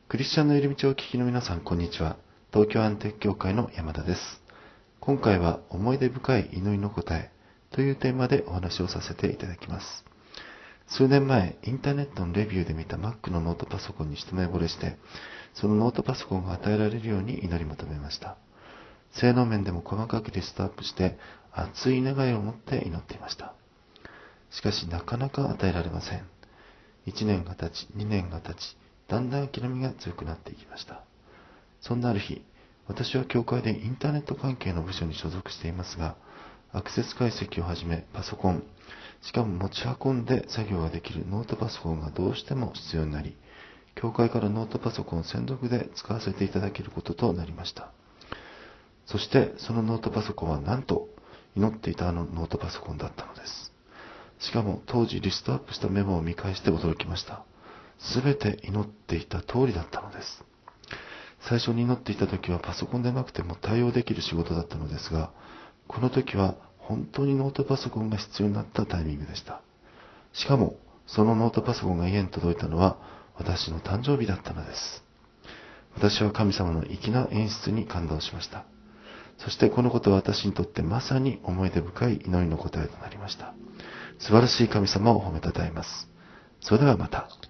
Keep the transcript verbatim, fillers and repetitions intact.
クリスチャンのいる道をお聞きの皆さん、こんにちは。東京安定教会の山田です。今回は思い出深い祈りの答えというテーマでお話をさせていただきます。数年前、インターネットのレビューで見た Mac のノートパソコンに一目惚れして、そのノートパソコンが与えられるように祈り求めました。性能面でも細かくリストアップして、熱い願いを持って祈っていました。しかし、なかなか与えられません。いちねんが経ち、にねんが経ち、だんだん諦めが強くなっていきました。そんなある日、私は教会でインターネット関係の部署に所属していますが、アクセス解析をはじめパソコン、しかも持ち運んで作業ができるノートパソコンがどうしても必要になり、教会からノートパソコンを専属で使わせていただけることとなりました。そしてそのノートパソコンはなんと祈っていたあのノートパソコンだったのです。しかも当時リストアップしたメモを見返して驚きました。すべて祈っていた通りだったのです。最初に祈っていた時はパソコンでなくても対応できる仕事だったのですが、この時は本当にノートパソコンが必要になったタイミングでした。しかもそのノートパソコンが家に届いたのは私の誕生日だったのです。私は神様の粋な演出に感動しました。そしてこのことは私にとってまさに思い出深い祈りの答えとなりました。素晴らしい神様を褒めたたえます。それではまた。